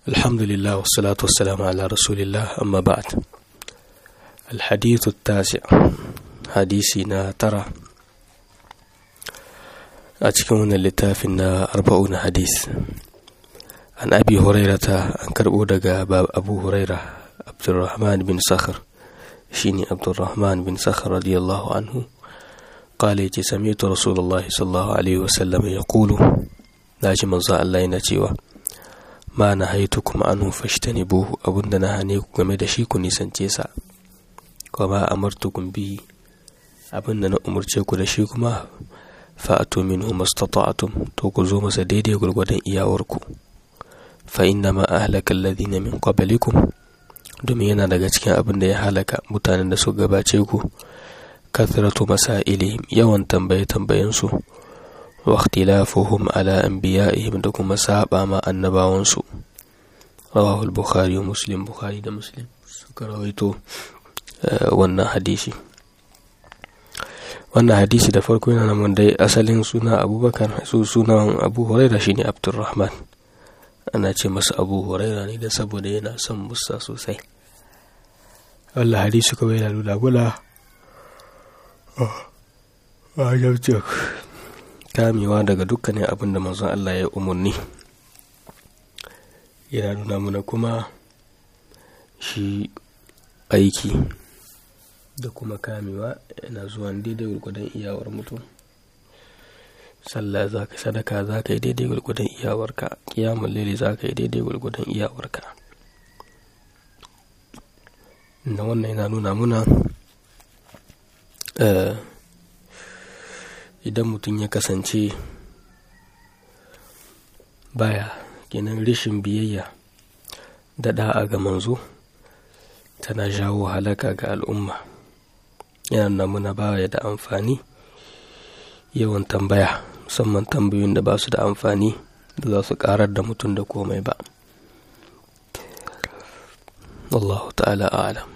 الحمد لله والصلاة والسلام على رسول الله أما بعد. الحديث التاسع حديثنا ترى أتكون اللتافنا 40 حديث عن أبي هريرة أن كربو دقى باب أبو هريرة عبد الرحمن بن صخر شيني عبد الرحمن بن صخر رضي الله عنه قال سمعت رسول الله صلى الله عليه وسلم يقول ناجي منزا الله ينتيوا ma na haitukum anhu fashtanibuhu, abunda na hane ku game da shi ku nisance sa, kuma amartukum bihi, abunda na umurce ku da shi kuma fa'atu minhu mastata'tum, to ku zo masa daidai gurgurdan iyawarku. Fa inna ma ahlaka alladhina min qablikum, domin yana daga cikin abinda ya halaka mutanen da suka gabace ku, kathratu masailihim, yawan tambayensu, wa ikhtilafuhum ala anbiya'ihim, da kuma saba ma annabawansu. Rawahu al-Bukhari wa Muslim, Bukhari da Muslim suka rawaito wannan hadisi. Wannan hadisi da farko yana nan dai asalin suna Abubakar, sunan Abu Hurairah shine Abdurrahman. Ana ce masa Abu Hurairah ne da saboda yana son musa sosai. Allah hadisi kuma yana nuna gula kamewa daga dukkanin abin da manzon Allah ya umurni. Yana nuna mana kuma shi aiki da kuma kamewa yana zuwa daidai gurgudan iyawar mutum. Sallah zaka, sadaka zaka yi daidai gurgudan iyawarka, qiyamul layli zaka yi daidai gurgudan iyawarka. Wannan yana nuna muna idan mutum ya kasance baya kenan rishin biyayya da da'a ga manzo tana jawo halaka ga al'umma. Yana nuna baya da amfani yawan tambaya, musamman tambayoyin da ba su da amfani da za su karar da mutum da komai ba. Wallahu ta'ala a'lam.